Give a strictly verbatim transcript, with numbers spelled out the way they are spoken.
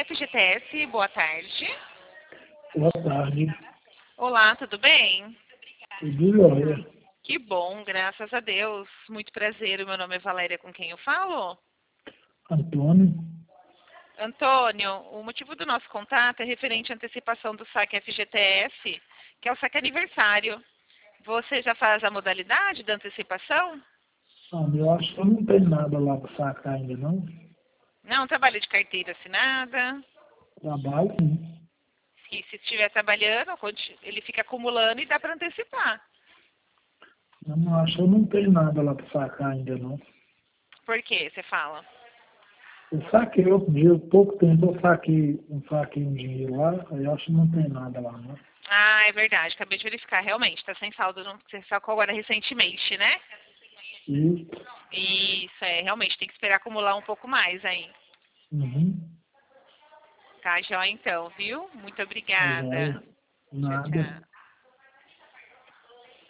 F G T S, boa tarde. Boa tarde. Olá, tudo bem? Tudo jóia. Que bom, graças a Deus. Muito prazer, o meu nome é Valéria, com quem eu falo? Antônio. Antônio, o motivo do nosso contato é referente à antecipação do saque F G T S, que é o saque aniversário. Você já faz a modalidade da antecipação? Não, eu acho que não tem nada lá para sacar ainda, não. Não, trabalha de carteira assinada. Trabalho, sim. E se estiver trabalhando, ele fica acumulando e dá para antecipar. Eu não acho que não tem nada lá para sacar ainda, não. Por que você fala? Eu saquei outro dia, pouco tempo eu saquei, eu saquei um dinheiro lá, aí eu acho que não tem nada lá, não. Ah, é verdade, acabei de verificar, realmente, está sem saldo, não, você sacou agora recentemente, né? Isso. Isso, é, realmente, tem que esperar acumular um pouco mais aí. Uhum. Tá, joia então, viu? Muito Tá obrigada. jóia. Tchau, Nada. tchau.